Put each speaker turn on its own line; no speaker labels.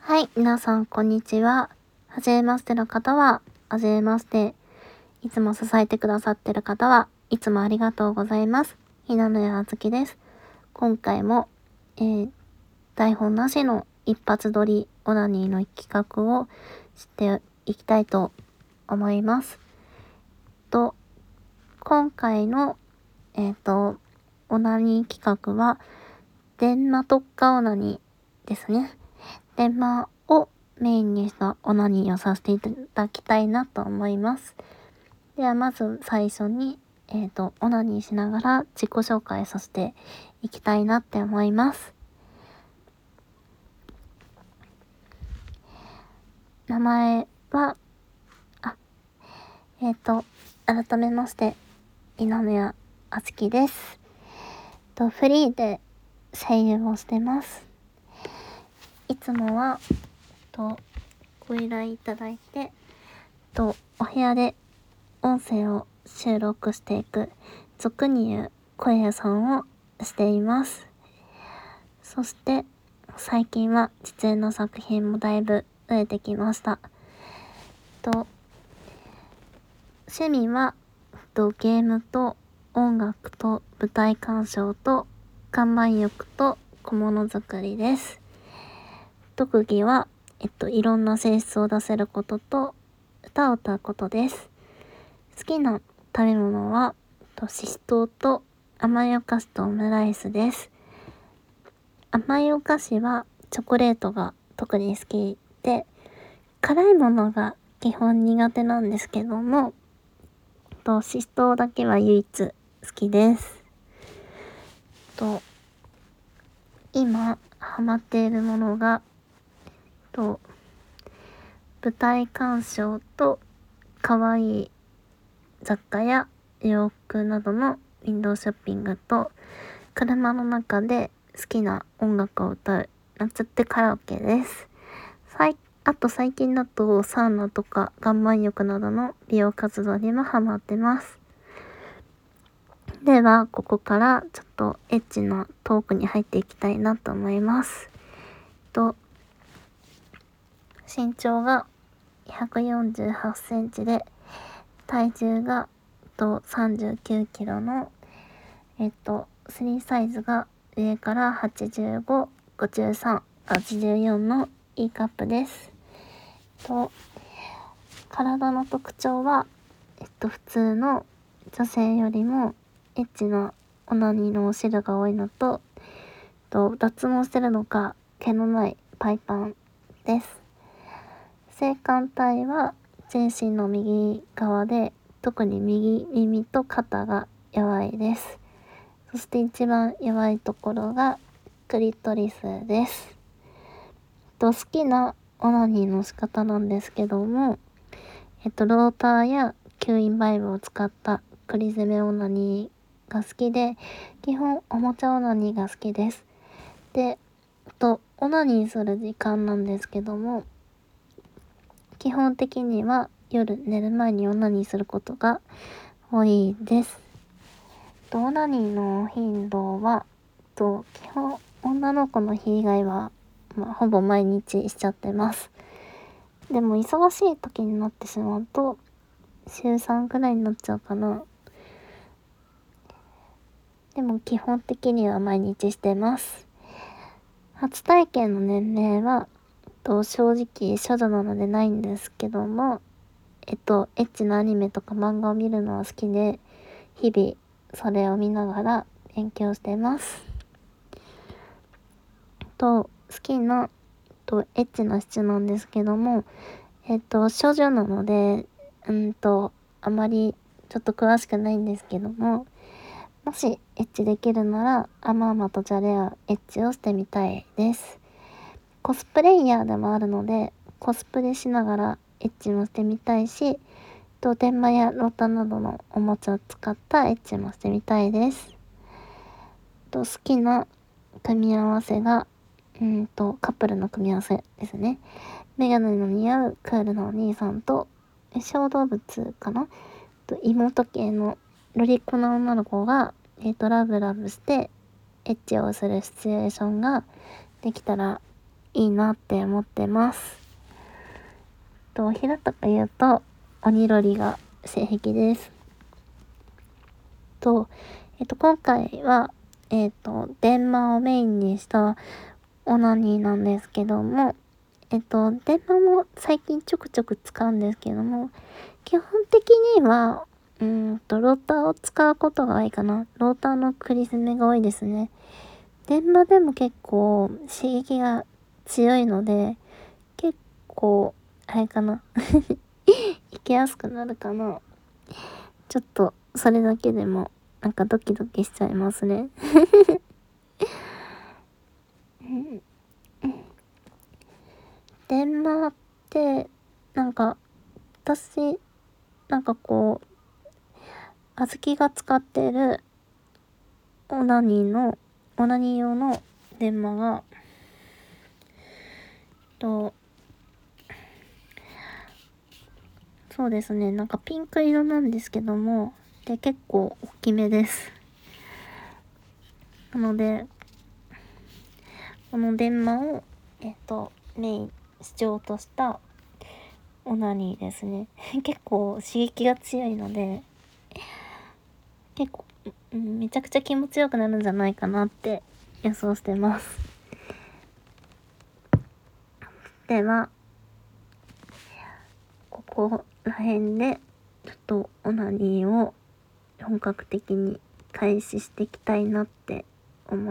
はい、皆さんこんにちは。はじめましての方は、はじめまして。いつも支えてくださってる方はいつもありがとうございます。ひなのやあずきです。今回も、台本なしの一発撮りオナニーの企画をしていきたいと思います。今回の、オナニー企画は、電話特化オナニーですね。電話をメインにしたオナニーをさせていただきたいなと思います。ではまず最初に、オナニーしながら自己紹介させていきたいなって思います。名前は、改めまして、稲宮あつきです。フリーで声優をしてます。いつもは、ご依頼いただいて、お部屋で音声を収録していく、俗に言う声屋さんをしています。そして最近は実演の作品もだいぶ増えてきました。趣味はゲームと音楽と舞台鑑賞と岩盤浴と小物作りです。特技は、いろんな性質を出せることと歌を歌うことです。好きな食べ物はししとうと甘いお菓子とオムライスです。甘いお菓子はチョコレートが特に好きで、辛いものが基本苦手なんですけども、ししとうだけは唯一好きです。今ハマっているものが、舞台鑑賞と可愛い雑貨や洋服などのウィンドウショッピングと、車の中で好きな音楽を歌うなんちゃってカラオケです。あと最近だとサウナとか岩盤浴などの美容活動にもハマってます。ではここからちょっとエッチなトークに入っていきたいなと思います。身長が148センチで、体重が39キロの3サイズが上から85、53、84の E カップです。体の特徴は、普通の女性よりもエッチなオナニーのお汁が多いのと、脱毛してるのか毛のないパイパンです。性感帯は全身の右側で、特に右耳と肩が弱いです。そして一番弱いところがクリトリスです。好きなオナニーの仕方なんですけども、ローターや吸引バイブを使ったクリ攻めオナニーが好きで、基本おもちゃオナニーが好きです。で、オナニーする時間なんですけども、基本的には夜寝る前にオナニーすることが多いです。オナニーの頻度は、基本女の子の日以外は、ほぼ毎日しちゃってます。でも忙しい時になってしまうと週3くらいになっちゃうかな。でも基本的には毎日してます。初体験の年齢は正直処女なのでないんですけども、エッチなアニメとか漫画を見るのは好きで、日々それを見ながら勉強してます。好きなエッチな質なんですけども、処女なので、あまりちょっと詳しくないんですけども、もしエッチできるなら、甘々とじゃれ合うエッチをしてみたいです。コスプレイヤーでもあるので、コスプレしながらエッチもしてみたいし、電話やロータなどのおもちゃを使ったエッチもしてみたいです。好きな組み合わせが、カップルの組み合わせですね。メガネの似合うクールなお兄さんと、小動物かな妹系のロリコな女の子が、ラブラブしてエッチをするシチュエーションができたらいいなって思ってます。平たく言うと、鬼ロリが性癖です。今回は、電話をメインにしたオナニーなんですけども、電話も最近ちょくちょく使うんですけども、基本的には、ローターを使うことが多いかな。ローターのクリスメが多いですね。電話でも結構刺激が強いので、結構、あれかな。行きやすくなるかな。ちょっと、それだけでも、なんかドキドキしちゃいますね。電話って、なんか、私、なんかこう、あずきが使ってるオナニー用の電話が、と、そうですね、なんかピンク色なんですけども、で、結構大きめです。なので、この電話を、メイン、主張としたオナニーですね。結構刺激が強いので、結構、めちゃくちゃ気持ちよくなるんじゃないかなって予想してます。では、ここら辺で、ちょっとオナニーを本格的に開始していきたいなって